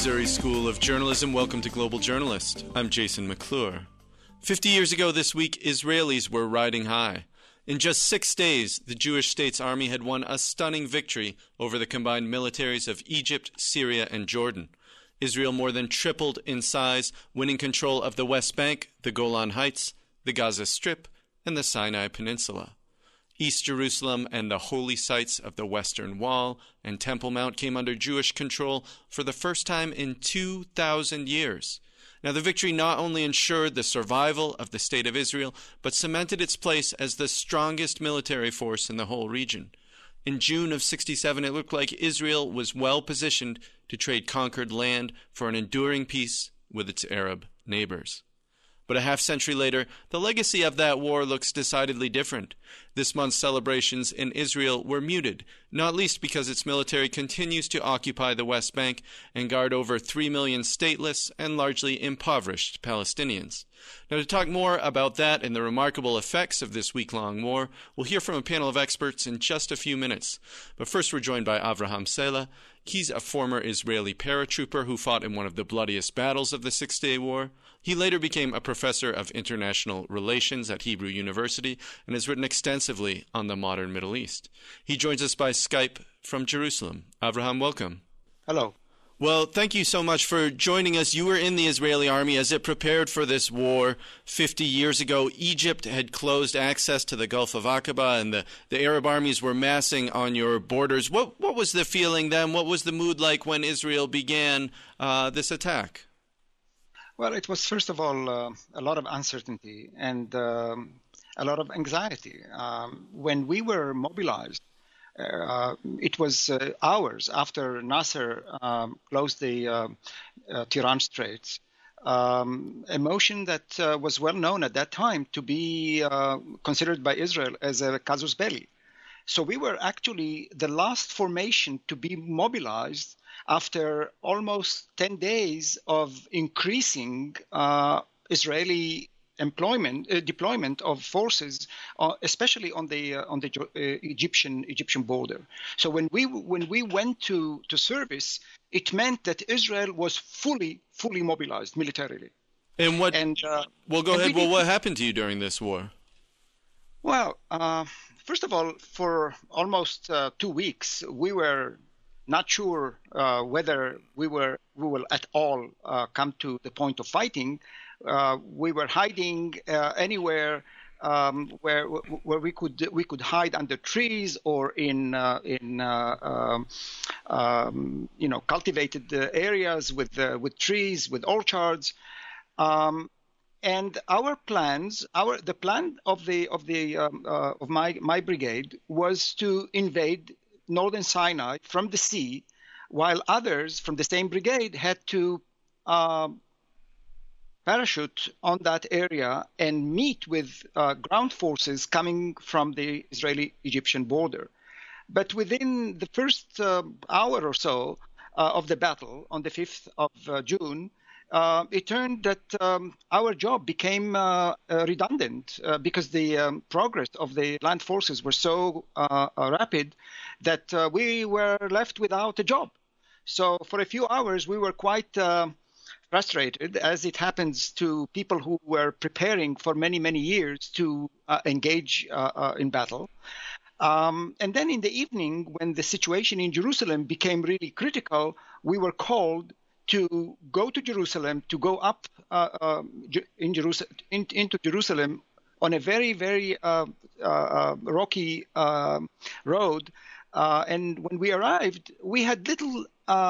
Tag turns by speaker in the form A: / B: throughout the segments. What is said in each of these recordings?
A: Missouri School of Journalism. Welcome to Global Journalist. I'm Jason McClure. 50 years ago this week, Israelis were riding high. In just 6 days, the Jewish state's army had won a stunning victory over the combined militaries of Egypt, Syria, and Jordan. Israel more than tripled in size, winning control of the West Bank, the Golan Heights, the Gaza Strip, and the Sinai Peninsula. East Jerusalem and the holy sites of the Western Wall and Temple Mount came under Jewish control for the first time in 2,000 years. Now, the victory not only ensured the survival of the State of Israel, but cemented its place as the strongest military force in the whole region. In June of 67, it looked like Israel was well positioned to trade conquered land for an enduring peace with its Arab neighbors. But a half-century later, the legacy of that war looks decidedly different. This month's celebrations in Israel were muted, not least because its military continues to occupy the West Bank and guard over 3 million stateless and largely impoverished Palestinians. Now, to talk more about that and the remarkable effects of this week-long war, we'll hear from a panel of experts in just a few minutes. But first, we're joined by Avraham Sela. He's a former Israeli paratrooper who fought in one of the bloodiest battles of the Six-Day War. He later became a professor of international relations at Hebrew University and has written extensively on the modern Middle East. He joins us by Skype from Jerusalem. Avraham, welcome.
B: Hello.
A: Well, thank you so much for joining us. You were in the Israeli army as it prepared for this war 50 years ago. Egypt had closed access to the Gulf of Aqaba, and the Arab armies were massing on your borders. What was the feeling then? What was the mood like when Israel began this attack?
B: Well, it was, first of all, a lot of uncertainty and a lot of anxiety. When we were mobilized, it was hours after Nasser closed the Tiran Straits, a motion that was well known at that time to be considered by Israel as a casus belli. So we were actually the last formation to be mobilized after almost 10 days of increasing Israeli deployment of forces, especially on the Egyptian border. So when we went to service, it meant that Israel was fully mobilized militarily.
A: And what? Well, go ahead. Well, what happened to you during this war?
B: Well, first of all, for almost 2 weeks, we were not sure whether we will at all come to the point of fighting. We were hiding anywhere where we could hide under trees or in cultivated areas with trees, with orchards. And our plans, the plan of my brigade was to invade northern Sinai from the sea, while others from the same brigade had to parachute on that area and meet with ground forces coming from the Israeli-Egyptian border. But within the first hour or so of the battle, on the 5th of June, it turned that our job became redundant because the progress of the land forces were so rapid that we were left without a job. So for a few hours, we were quite frustrated, as it happens to people who were preparing for many, many years to engage in battle. And then in the evening, when the situation in Jerusalem became really critical, we were called to go to Jerusalem, to go up into Jerusalem on a very, very rocky road. And when we arrived, we had little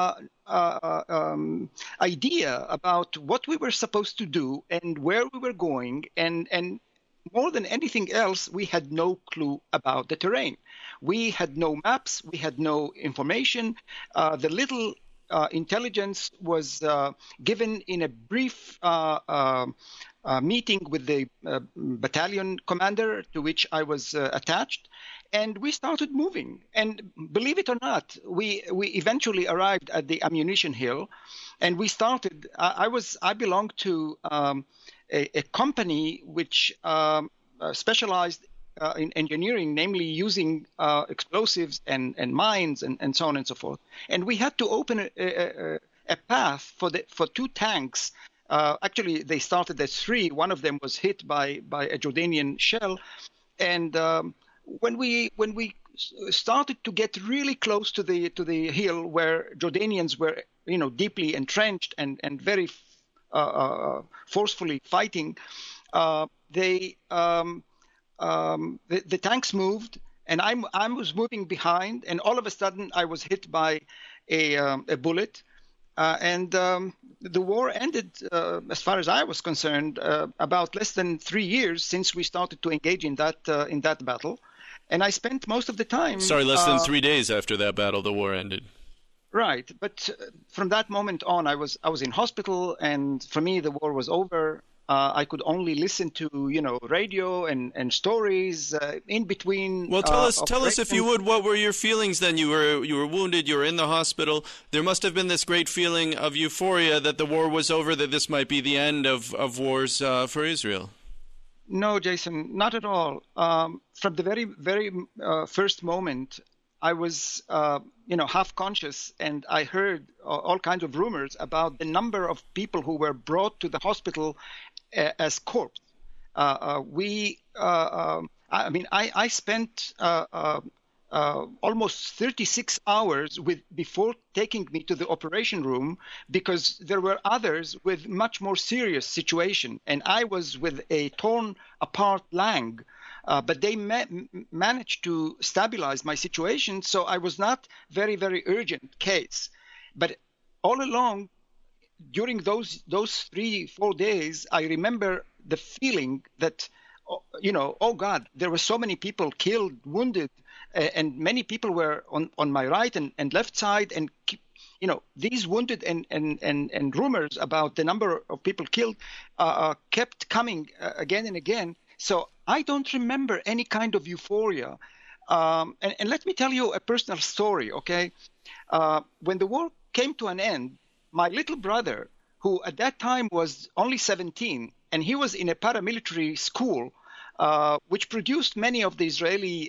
B: idea about what we were supposed to do and where we were going. And more than anything else, we had no clue about the terrain. We had no maps. We had no information. The little intelligence was given in a brief meeting with the battalion commander to which I was attached, and we started moving. And believe it or not, we eventually arrived at the ammunition hill, and we started. I belonged to a company which specialized in engineering, namely using explosives and mines and so on and so forth. And we had to open a path for two tanks. Actually, they started as three. One of them was hit by a Jordanian shell, and when we started to get really close to the hill where Jordanians were, deeply entrenched and very forcefully fighting, the tanks moved, and I was moving behind, and all of a sudden I was hit by a bullet, and the war ended, as far as I was concerned, about less than 3 years since we started to engage in that battle. And I spent most of the time...
A: Sorry, less than 3 days after that battle, the war ended.
B: Right. But from that moment on, I was in hospital, and for me, the war was over. I could only listen to, radio and stories in between.
A: Well, tell us if you would, what were your feelings then? You were wounded, you were in the hospital. There must have been this great feeling of euphoria that the war was over, that this might be the end of wars for Israel.
B: No, Jason, not at all. From the very, very first moment, I was, half conscious, and I heard all kinds of rumors about the number of people who were brought to the hospital as corpse. I spent almost 36 hours before taking me to the operation room, because there were others with much more serious situation, and I was with a torn apart lung, but they managed to stabilize my situation, so I was not very, very urgent case. But all along, during those 3-4 days, I remember the feeling that, oh God, there were so many people killed, wounded, and many people were on my right and left side, and these wounded and rumors about the number of people killed kept coming again and again. So I don't remember any kind of euphoria. And let me tell you a personal story, okay? When the war came to an end, my little brother, who at that time was only 17, and he was in a paramilitary school, which produced many of the Israeli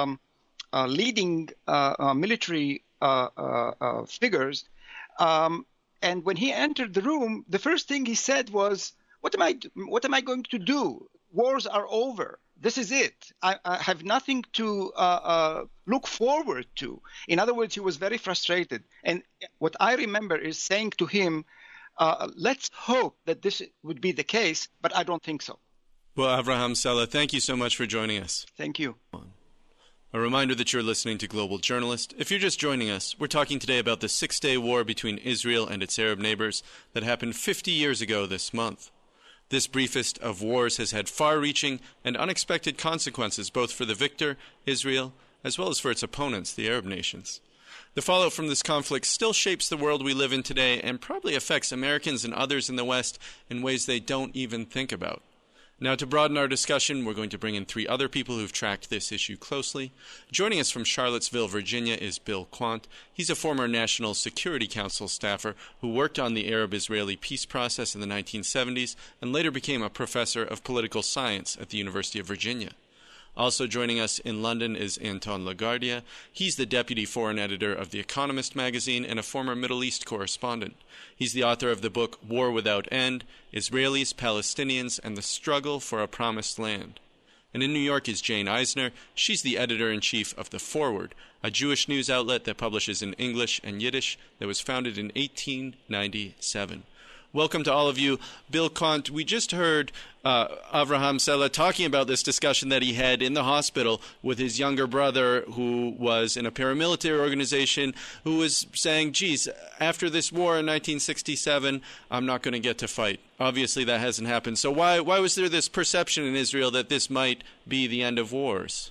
B: leading military figures. And when he entered the room, the first thing he said was, what am I going to do? Wars are over. This is it. I have nothing to look forward to. In other words, he was very frustrated. And what I remember is saying to him, let's hope that this would be the case, but I don't think so.
A: Well, Avraham Sela, thank you so much for joining us.
B: Thank you.
A: A reminder that you're listening to Global Journalist. If you're just joining us, we're talking today about the 6-day war between Israel and its Arab neighbors that happened 50 years ago this month. This briefest of wars has had far-reaching and unexpected consequences both for the victor, Israel, as well as for its opponents, the Arab nations. The fallout from this conflict still shapes the world we live in today and probably affects Americans and others in the West in ways they don't even think about. Now, to broaden our discussion, we're going to bring in 3 other people who've tracked this issue closely. Joining us from Charlottesville, Virginia, is Bill Quandt. He's a former National Security Council staffer who worked on the Arab-Israeli peace process in the 1970s and later became a professor of political science at the University of Virginia. Also joining us in London is Anton LaGuardia. He's the deputy foreign editor of The Economist magazine and a former Middle East correspondent. He's the author of the book War Without End, Israelis, Palestinians, and the Struggle for a Promised Land. And in New York is Jane Eisner. She's the editor-in-chief of The Forward, a Jewish news outlet that publishes in English and Yiddish that was founded in 1897. Welcome to all of you. Bill Quandt, we just heard Avraham Sela talking about this discussion that he had in the hospital with his younger brother who was in a paramilitary organization, who was saying, geez, after this war in 1967, I'm not going to get to fight. Obviously, that hasn't happened. So why was there this perception in Israel that this might be the end of wars?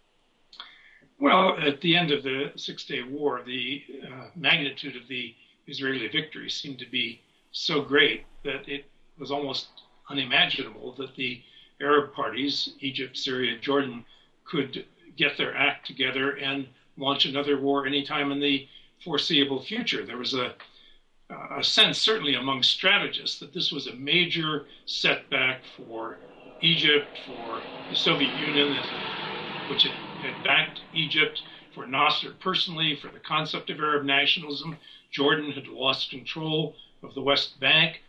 C: Well, at the end of the 6-day war, the magnitude of the Israeli victory seemed to be so great that it was almost unimaginable that the Arab parties, Egypt, Syria, Jordan, could get their act together and launch another war anytime in the foreseeable future. There was a sense, certainly among strategists, that this was a major setback for Egypt, for the Soviet Union, which had had backed Egypt, for Nasser personally, for the concept of Arab nationalism. Jordan had lost control of the West Bank,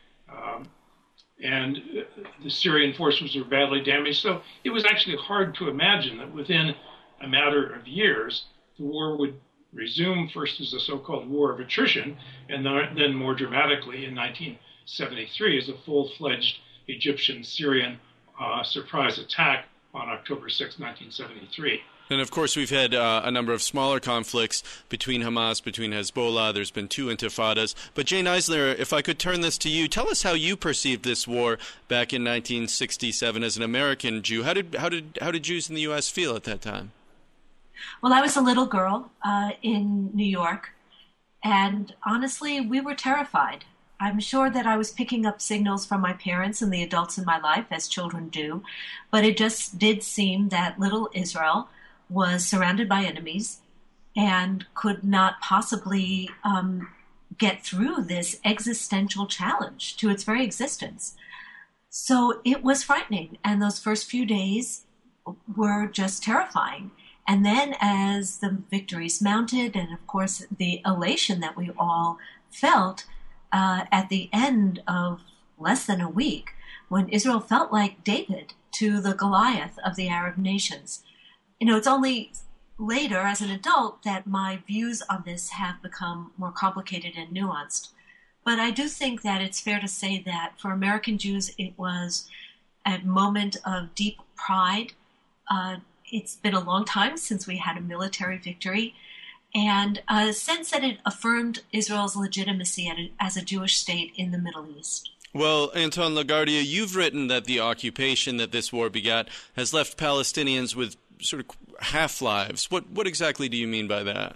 C: and the Syrian forces were badly damaged. So it was actually hard to imagine that within a matter of years, the war would resume, first as a so-called war of attrition, and then more dramatically in 1973 as a full-fledged Egyptian-Syrian surprise attack on October 6, 1973.
A: And of course, we've had a number of smaller conflicts between Hamas, between Hezbollah. There's been 2 intifadas. But Jane Eisler, if I could turn this to you, tell us how you perceived this war back in 1967 as an American Jew. How did Jews in the U.S. feel at that time?
D: Well, I was a little girl in New York, and honestly, we were terrified. I'm sure that I was picking up signals from my parents and the adults in my life, as children do, but it just did seem that little Israel was surrounded by enemies and could not possibly get through this existential challenge to its very existence. So it was frightening, and those first few days were just terrifying. And then as the victories mounted, and of course the elation that we all felt at the end of less than a week, when Israel felt like David to the Goliath of the Arab nations. You know, it's only later as an adult that my views on this have become more complicated and nuanced. But I do think that it's fair to say that for American Jews, it was a moment of deep pride. It's been a long time since we had a military victory, and a sense that it affirmed Israel's legitimacy as a Jewish state in the Middle East.
A: Well, Anton LaGuardia, you've written that the occupation that this war begat has left Palestinians with sort of half-lives. What exactly do you mean by that?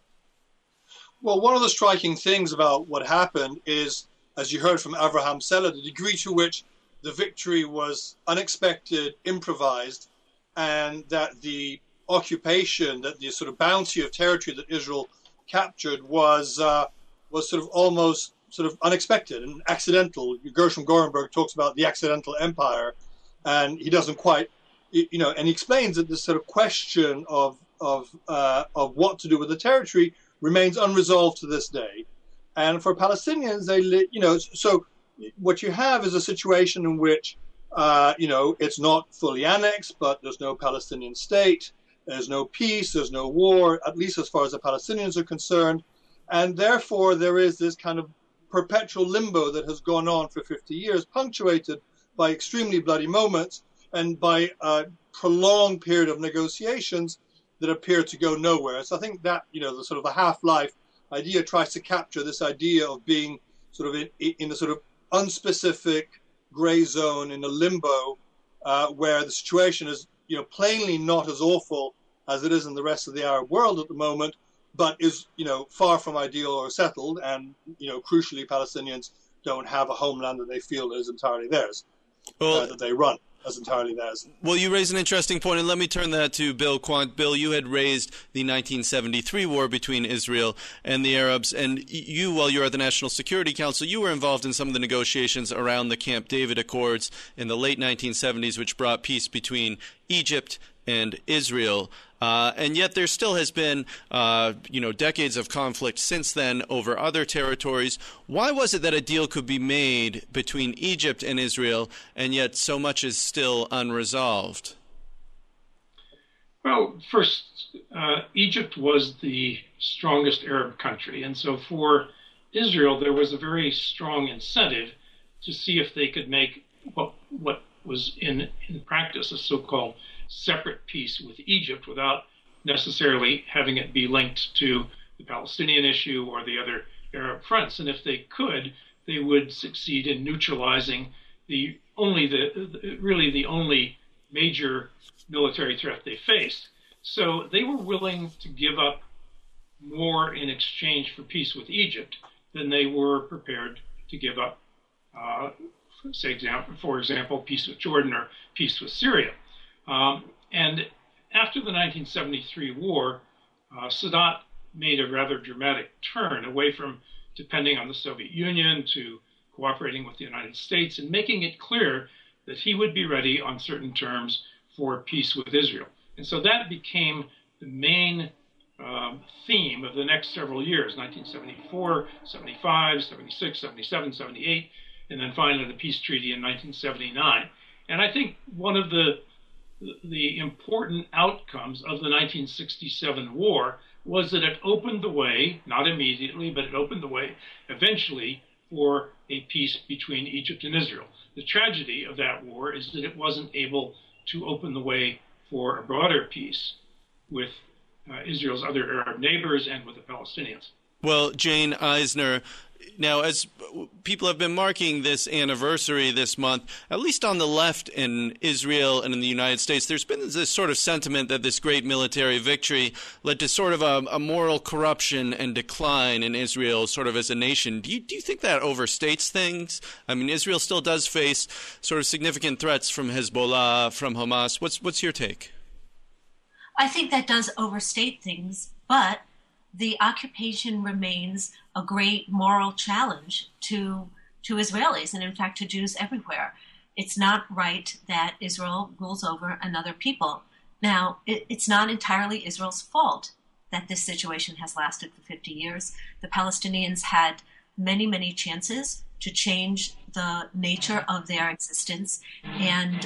E: Well, one of the striking things about what happened is, as you heard from Avraham Seller, the degree to which the victory was unexpected, improvised, and that the occupation, that the sort of bounty of territory that Israel captured was sort of almost sort of unexpected and accidental. Gershom Gorenberg talks about the accidental empire, and he doesn't quite, and he explains that this sort of question of what to do with the territory remains unresolved to this day. And for Palestinians, so what you have is a situation in which, it's not fully annexed, but there's no Palestinian state, there's no peace, there's no war, at least as far as the Palestinians are concerned. And therefore, there is this kind of perpetual limbo that has gone on for 50 years, punctuated by extremely bloody moments and by a prolonged period of negotiations that appear to go nowhere. So I think that, the sort of the half-life idea tries to capture this idea of being sort of in a sort of unspecific gray zone, in a limbo, where the situation is, plainly not as awful as it is in the rest of the Arab world at the moment, but is, far from ideal or settled. And, crucially, Palestinians don't have a homeland that they feel is entirely theirs, that they run as entirely theirs.
A: Well, you raise an interesting point, and let me turn that to Bill Quandt. Bill, you had raised the 1973 war between Israel and the Arabs, and you, while you were at the National Security Council, you were involved in some of the negotiations around the Camp David Accords in the late 1970s, which brought peace between Egypt and Israel. And yet there still has been, decades of conflict since then over other territories. Why was it that a deal could be made between Egypt and Israel, and yet so much is still unresolved?
C: Well, first, Egypt was the strongest Arab country. And so for Israel, there was a very strong incentive to see if they could make what was in practice a so-called separate peace with Egypt without necessarily having it be linked to the Palestinian issue or the other Arab fronts. And if they could, they would succeed in neutralizing the only major military threat they faced. So they were willing to give up more in exchange for peace with Egypt than they were prepared to give up, for example, peace with Jordan or peace with Syria. And after the 1973 war, Sadat made a rather dramatic turn away from depending on the Soviet Union to cooperating with the United States and making it clear that he would be ready on certain terms for peace with Israel. And so that became the main theme of the next several years, 1974, 75, 76, 77, 78, and then finally the peace treaty in 1979. And I think one of the important outcomes of the 1967 war was that it opened the way, not immediately, but it opened the way eventually for a peace between Egypt and Israel. The tragedy of that war is that it wasn't able to open the way for a broader peace with Israel's other Arab neighbors and with the Palestinians.
A: Well, Jane Eisner, now as people have been marking this anniversary this month, at least on the left in Israel and in the United States, there's been this sort of sentiment that this great military victory led to sort of a moral corruption and decline in Israel sort of as a nation. Do you think that overstates things? I mean, Israel still does face sort of significant threats from Hezbollah, from Hamas. What's your take?
D: I think that does overstate things, but the occupation remains a great moral challenge to Israelis and, in fact, to Jews everywhere. It's not right that Israel rules over another people. Now, it's not entirely Israel's fault that this situation has lasted for 50 years. The Palestinians had many, many chances to change the nature of their existence and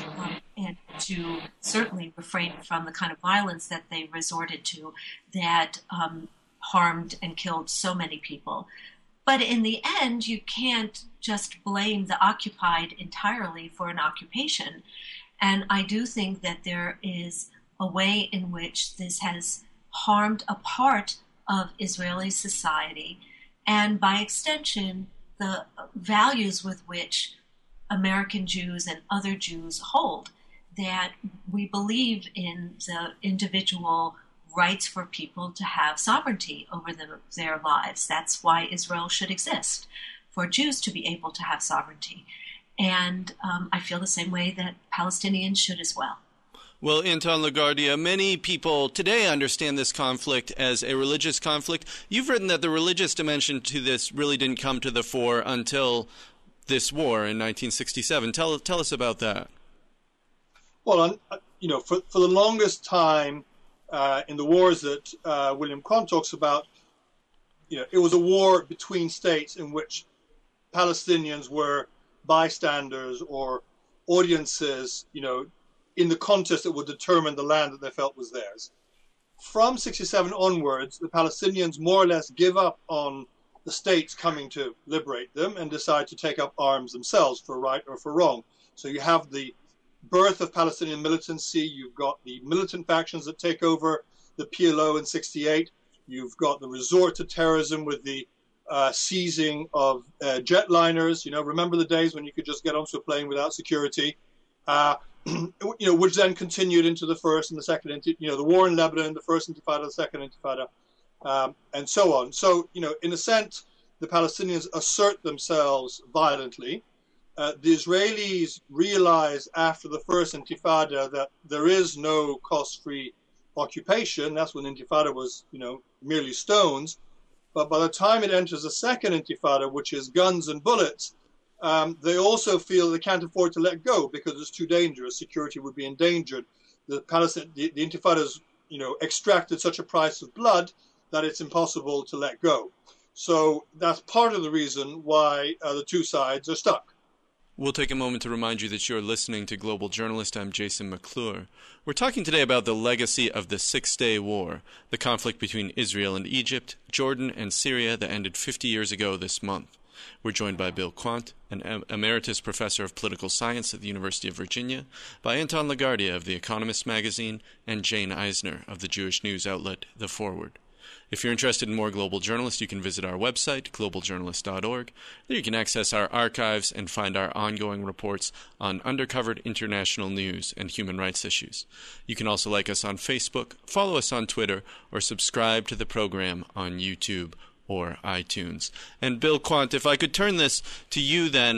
D: to certainly refrain from the kind of violence that they resorted to that harmed and killed so many people. But in the end, you can't just blame the occupied entirely for an occupation. And I do think that there is a way in which this has harmed a part of Israeli society, and by extension, the values with which American Jews and other Jews hold, that we believe in the individual rights for people to have sovereignty over their lives. That's why Israel should exist, for Jews to be able to have sovereignty. And I feel the same way that Palestinians should as well.
A: Well, Anton LaGuardia, many people today understand this conflict as a religious conflict. You've written that the religious dimension to this really didn't come to the fore until this war in 1967. Tell us about that.
E: Well, for the longest time in the wars that William Quandt talks about, it was a war between states in which Palestinians were bystanders or audiences, in the contest that would determine the land that they felt was theirs. From 67 onwards, the Palestinians more or less give up on the states coming to liberate them and decide to take up arms themselves for right or for wrong. So you have the birth of Palestinian militancy, you've got the militant factions that take over the PLO in 68, you've got the resort to terrorism with the seizing of jetliners. Remember the days when you could just get onto a plane without security? Which then continued into the first and the second, the war in Lebanon, the first intifada, the second intifada, and so on. So, in a sense, the Palestinians assert themselves violently. The Israelis realize after the first intifada that there is no cost-free occupation. That's when intifada was, merely stones. But by the time it enters the second intifada, which is guns and bullets, they also feel they can't afford to let go because it's too dangerous. Security would be endangered. The intifada has, extracted such a price of blood that it's impossible to let go. So that's part of the reason why the two sides are stuck.
A: We'll take a moment to remind you that you're listening to Global Journalist. I'm Jason McClure. We're talking today about the legacy of the Six-Day War, the conflict between Israel and Egypt, Jordan, and Syria that ended 50 years ago this month. We're joined by Bill Quandt, an emeritus professor of political science at the University of Virginia, by Anton LaGuardia of The Economist magazine, and Jane Eisner of the Jewish news outlet The Forward. If you're interested in more Global Journalist, you can visit our website, globaljournalist.org. There you can access our archives and find our ongoing reports on undercovered international news and human rights issues. You can also like us on Facebook, follow us on Twitter, or subscribe to the program on YouTube or iTunes. And Bill Quandt, if I could turn this to you then,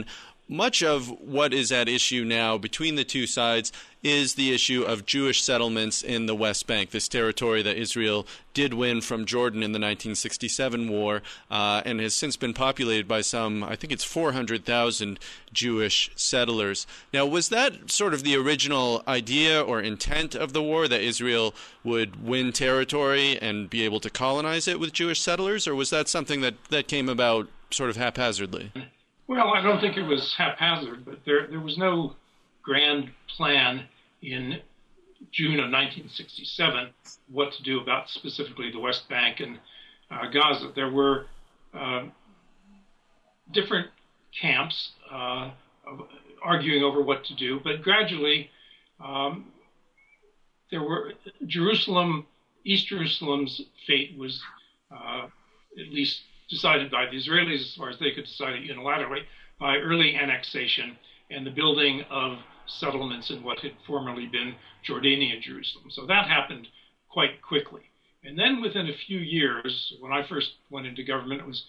A: much of what is at issue now between the two sides is the issue of Jewish settlements in the West Bank, this territory that Israel did win from Jordan in the 1967 war, and has since been populated by some, I think it's 400,000 Jewish settlers. Now, was that sort of the original idea or intent of the war, that Israel would win territory and be able to colonize it with Jewish settlers, or was that something that came about sort of haphazardly?
C: Well, I don't think it was haphazard, but there was no grand plan in June of 1967 what to do about specifically the West Bank and Gaza. There were different camps arguing over what to do, but gradually there were East Jerusalem's fate was at least decided by the Israelis, as far as they could decide it unilaterally, by early annexation and the building of settlements in what had formerly been Jordanian Jerusalem. So that happened quite quickly. And then within a few years, when I first went into government, it was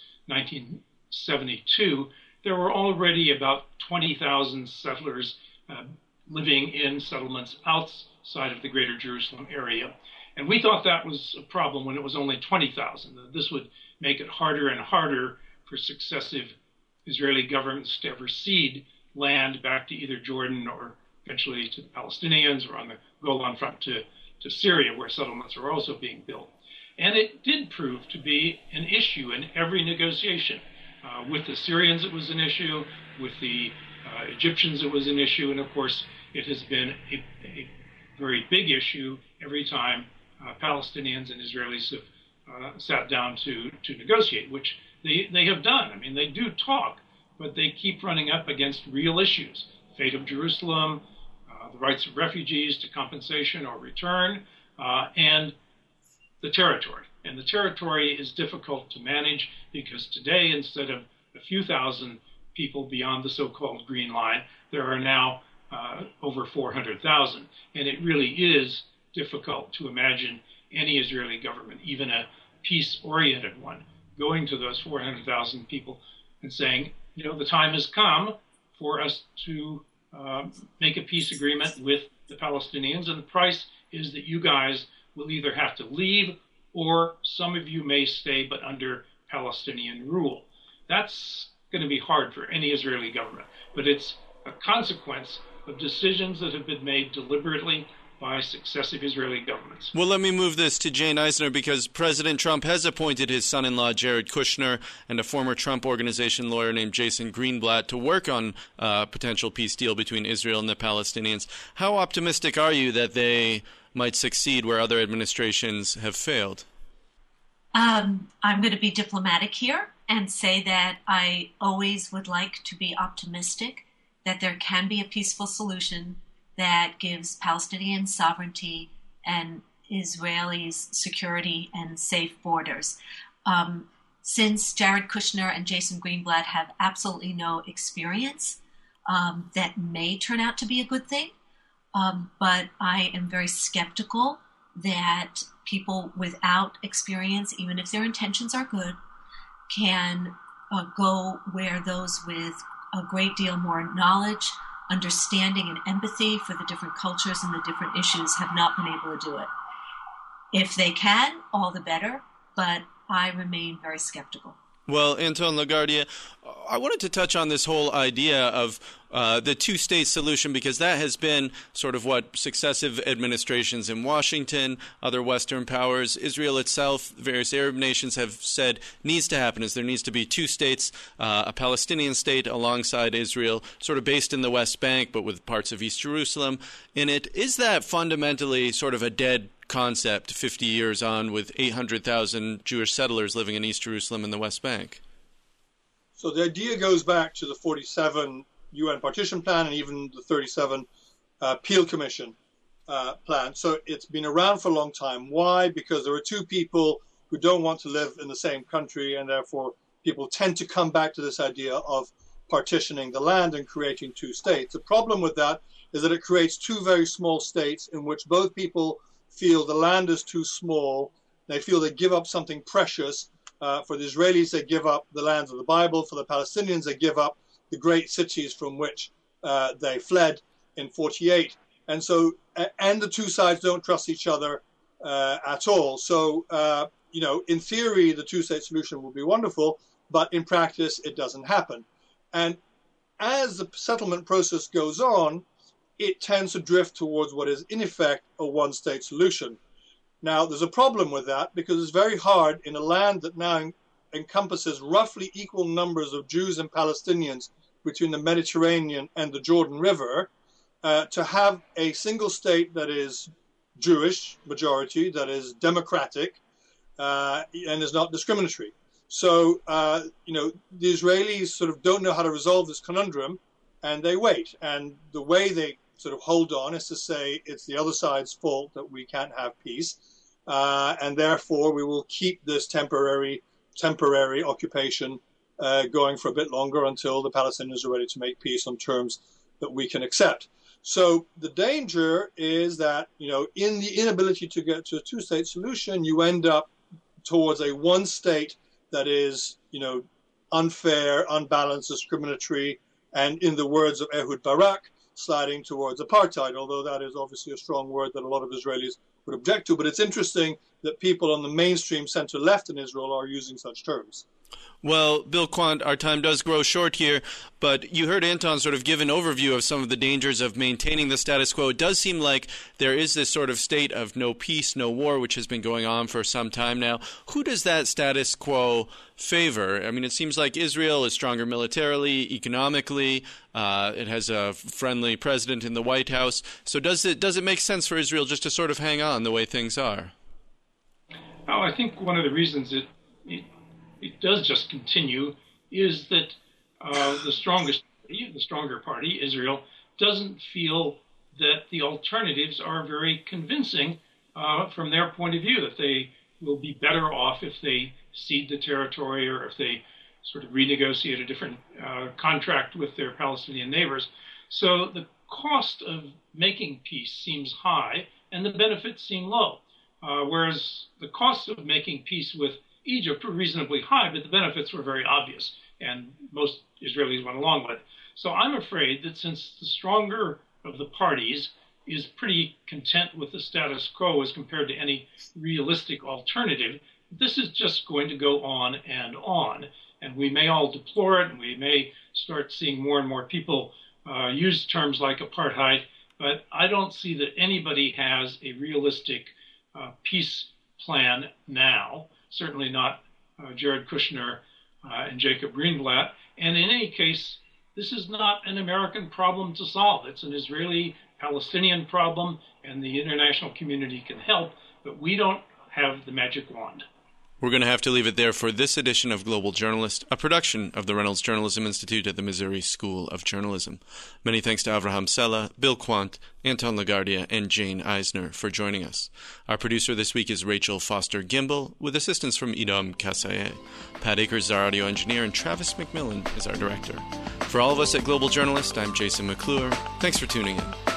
C: 1972, there were already about 20,000 settlers living in settlements outside of the greater Jerusalem area. And we thought that was a problem when it was only 20,000. This would make it harder and harder for successive Israeli governments to ever cede land back to either Jordan or eventually to the Palestinians, or on the Golan front to Syria, where settlements are also being built. And it did prove to be an issue in every negotiation. With the Syrians, it was an issue. With the Egyptians, it was an issue. And of course, it has been a very big issue every time Palestinians and Israelis have sat down to negotiate, which they have done. I mean, they do talk, but they keep running up against real issues: fate of Jerusalem, the rights of refugees to compensation or return, and the territory. And the territory is difficult to manage because today, instead of a few thousand people beyond the so-called Green Line, there are now over 400,000. And it really is difficult to imagine any Israeli government, even a peace-oriented one, going to those 400,000 people and saying, you know, the time has come for us to make a peace agreement with the Palestinians, and the price is that you guys will either have to leave or some of you may stay but under Palestinian rule. That's going to be hard for any Israeli government, but it's a consequence of decisions that have been made deliberately by successive Israeli governments.
A: Well, let me move this to Jane Eisner, because President Trump has appointed his son-in-law, Jared Kushner, and a former Trump Organization lawyer named Jason Greenblatt to work on a potential peace deal between Israel and the Palestinians. How optimistic are you that they might succeed where other administrations have failed?
D: I'm going to be diplomatic here and say that I always would like to be optimistic that there can be a peaceful solution that gives Palestinian sovereignty and Israelis security and safe borders. Since Jared Kushner and Jason Greenblatt have absolutely no experience, that may turn out to be a good thing. But I am very skeptical that people without experience, even if their intentions are good, can go where those with a great deal more knowledge, understanding, and empathy for the different cultures and the different issues have not been able to do it. If they can, all the better, but I remain very skeptical.
A: Well, Anton LaGuardia, I wanted to touch on this whole idea of the two-state solution, because that has been sort of what successive administrations in Washington, other Western powers, Israel itself, various Arab nations have said needs to happen, is there needs to be two states, a Palestinian state alongside Israel, sort of based in the West Bank, but with parts of East Jerusalem in it. Is that fundamentally sort of a dead concept 50 years on, with 800,000 Jewish settlers living in East Jerusalem and the West Bank?
E: So the idea goes back to the 47 UN partition plan and even the 37 Peel Commission plan. So it's been around for a long time. Why? Because there are two people who don't want to live in the same country, and therefore people tend to come back to this idea of partitioning the land and creating two states. The problem with that is that it creates two very small states in which both people feel the land is too small. They feel they give up something precious. For the Israelis, they give up the lands of the Bible. For the Palestinians, they give up the great cities from which they fled in 48. And so, and the two sides don't trust each other at all. So, in theory, the two-state solution will be wonderful, but in practice, it doesn't happen. And as the settlement process goes on, it tends to drift towards what is, in effect, a one-state solution. Now, there's a problem with that because it's very hard in a land that now encompasses roughly equal numbers of Jews and Palestinians between the Mediterranean and the Jordan River, to have a single state that is Jewish majority, that is democratic, and is not discriminatory. So, the Israelis sort of don't know how to resolve this conundrum, and they wait. And the way they sort of hold on is to say it's the other side's fault that we can't have peace, and therefore we will keep this temporary occupation going for a bit longer until the Palestinians are ready to make peace on terms that we can accept. So the danger is that, in the inability to get to a two-state solution, you end up towards a one-state that is, unfair, unbalanced, discriminatory, and in the words of Ehud Barak, sliding towards apartheid, although that is obviously a strong word that a lot of Israelis would object to. But it's interesting that people on the mainstream center-left in Israel are using such terms.
A: Well, Bill Quandt, our time does grow short here, but you heard Anton sort of give an overview of some of the dangers of maintaining the status quo. It does seem like there is this sort of state of no peace, no war, which has been going on for some time now. Who does that status quo favor? I mean, it seems like Israel is stronger militarily, economically. It has a friendly president in the White House. So does it make sense for Israel just to sort of hang on the way things are?
C: Oh, I think one of the reasons it does just continue is that the stronger party, Israel, doesn't feel that the alternatives are very convincing from their point of view, that they will be better off if they cede the territory or if they sort of renegotiate a different contract with their Palestinian neighbors. So the cost of making peace seems high and the benefits seem low, whereas the cost of making peace with Egypt were reasonably high, but the benefits were very obvious, and most Israelis went along with it. So I'm afraid that since the stronger of the parties is pretty content with the status quo as compared to any realistic alternative, this is just going to go on, and we may all deplore it, and we may start seeing more and more people use terms like apartheid, but I don't see that anybody has a realistic peace plan now. Certainly not Jared Kushner and Jacob Greenblatt. And in any case, this is not an American problem to solve. It's an Israeli-Palestinian problem, and the international community can help, but we don't have the magic wand.
A: We're going to have to leave it there for this edition of Global Journalist, a production of the Reynolds Journalism Institute at the Missouri School of Journalism. Many thanks to Avraham Sella, Bill Quandt, Anton LaGuardia, and Jane Eisner for joining us. Our producer this week is Rachel Foster Gimbel, with assistance from Idam Kasaye. Pat Akers is our audio engineer, and Travis McMillan is our director. For all of us at Global Journalist, I'm Jason McClure. Thanks for tuning in.